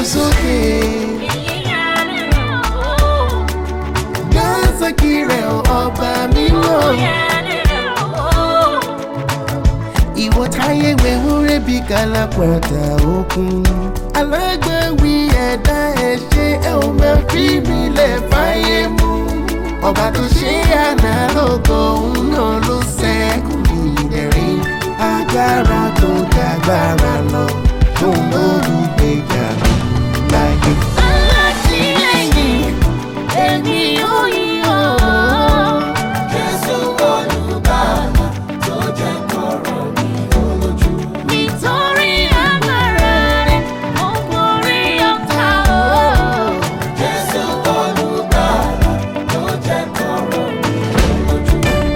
sókè. Dásàkì rẹ̀ ọba mímọ́. Ìwọ táyé wẹ̀wúrẹ́ bí kálápàtà òkun. Alágbàwí ẹ̀dá ẹ̀ṣẹ̀ ẹ̀ ò máa fi mi lẹ̀ fáyé mú. Ọba tó ṣe àná lógo òun náà ló ṣẹ́kù ní ìdẹ̀rín. Agbára tó dàgbára lọ, òun ló lùgbèjà mi láyé. Alátìlẹ́yìn èmi ò yìn ọ́. Jésù olùgbàlà tó jẹ́ kọ́rọ̀ mi ó lójú. Nítorí agbára rẹ̀, mo borí ọ̀tá o. Jésù olùgbàlà tó jẹ́ kọ́rọ̀ mi ó lójú.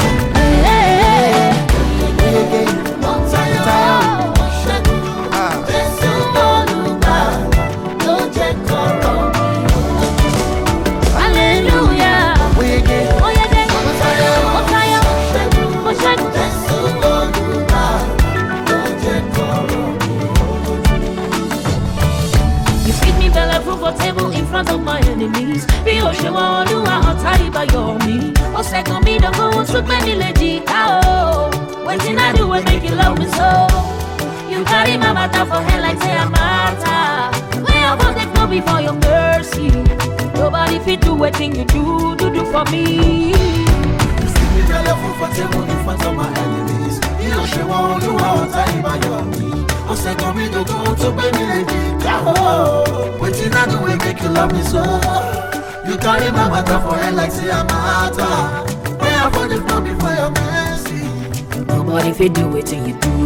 Mo tayọ, mo ṣẹ́gun. Jésù olùgbàlà ló jẹ́ kọ́rọ̀ mi ó lójú. Hallelujah. Oyege, Mo yege, mo tayọ, mo ṣẹ́gun. Jésù olùgbàlà tó jẹ́ kọ́rọ̀ mi ó lójú. You feed me belleful for table in front of my enemies. Bí o ṣe wọ́n Olúwa ọ̀tá ìbáyọ̀ mi. Ó ṣẹ́gun mi dọ̀gbọ́n, ó tún gbé mi léjìká o. Wetin I do wey make you love me so? You carry my matter for head like say I matter. Where I go dey flow before your mercy. Nobody fit do wetin you do for me. You see me belleful for table in front of my enemies. Bí o ṣe wọ́n Olúwa ọ̀tá ìbáyọ̀ mi. Ó ṣẹ́gun mi dògún, ó tún gbé mi léjìká o. Wetin I do wey make you love me so? You carry my matter for head like say I matter. Where I for the flow before your mercy. Nobody fit do wetin you do.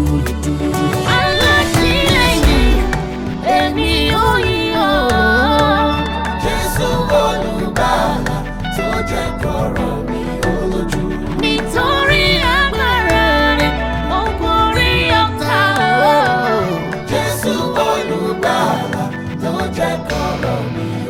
Alátìlẹ́yìn èmi ò yìn ọ́. Jésù olùgbàlà tó jẹ́ kọ́rọ̀ mi ó lójú. Nítorí agbára rẹ̀, mo borí ọ̀tá o. Jésù olùgbàlà tó jẹ́ kọ́rọ̀ mi